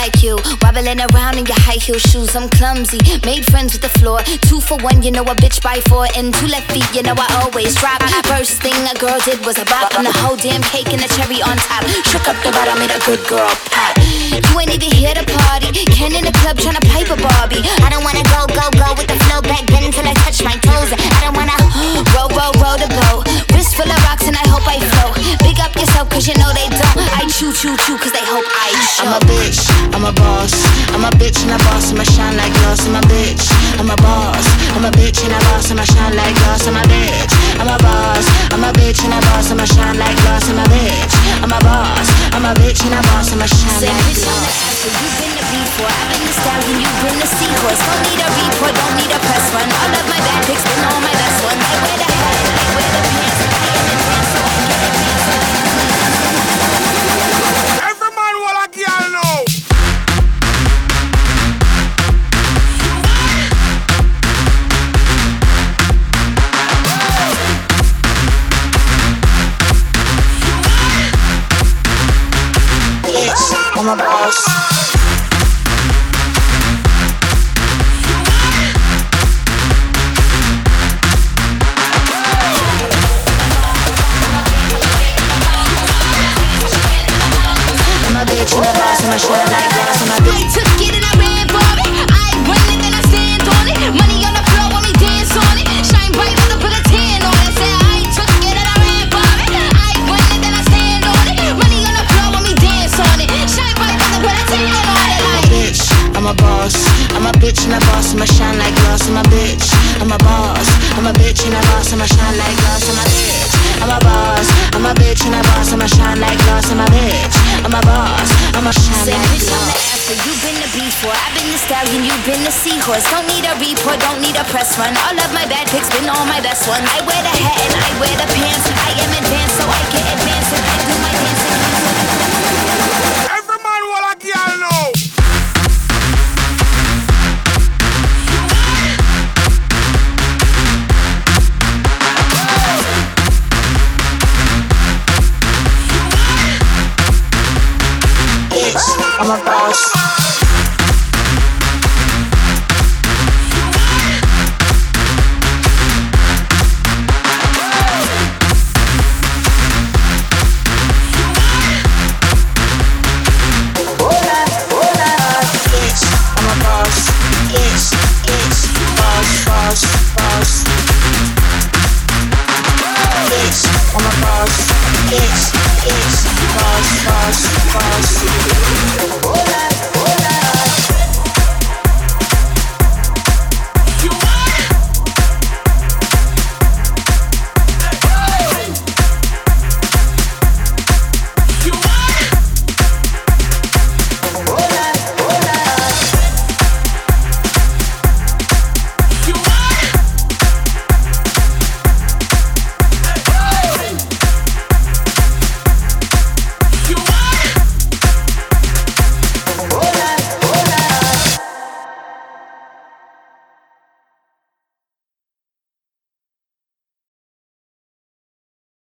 like you, wobbling around in your high heel shoes. I'm clumsy, made friends with the floor. 2 for 1, you know a bitch by 4. And 2 left feet, you know I always drop. First thing a girl did was a bop, and the whole damn cake and the cherry on top. Shook up the bottom, made a good girl pop. You ain't even here to party. Ken in the club tryna pipe a Barbie. I don't wanna go with the flow back then until I touch my toes. I don't wanna roll the boat. Wrist full of rocks and I hope I float. Big up yourself cause you know they don't. I chew cause they hope I show. I'm a bitch, I'm a boss. I'm a bitch and a boss, I'ma shine like glass. I'm a bitch, I'm a boss. I'm a bitch and a boss, I'ma shine like glass. I'm a bitch, I'm a boss. I'm a bitch and a boss, I'ma shine like glass. I'm a bitch, I'm a boss. I'm a bitch and a boss, I'ma shine like glass. You've been the before, I've been the stallion, you've been the seahorse. Don't need a report, don't need a press run. All of my bad pics been all my best ones. I wear the hat and I wear the pants, and I am advanced so I get advanced. Every man will a girl know. I'm a boss. Bitch, and a boss, I'ma shine like glass. I'm a bitch. I took it and I ran for it. I ain't running and I stand on it. Money on the floor when we dance on it. Shine bright on the put a 10 on it. Say I took it and I ran for it. I ain't running and I stand on it. Money on the floor when we dance on it. Shine bright on the put a 10 on it. I'm a bitch, I'm a boss. I'm a bitch and a boss, I'ma shine like glass. I'm a bitch, I'm a boss. I'm a bitch and a boss, I'ma shine like glass. I'm a bitch, I'm a boss. I'm a bitch and a boss, I'ma shine like glass. I'm a bitch, I'm a boss. I'ma shine like glass. You've been the before, I've been the stallion, you've been the seahorse. Don't need a report, don't need a press run. All of my bad pics been all my best ones. I wear the hat and I wear the pants. I am advanced so I get advanced and I do my dancing. Every man will a girl know. I'm a boss.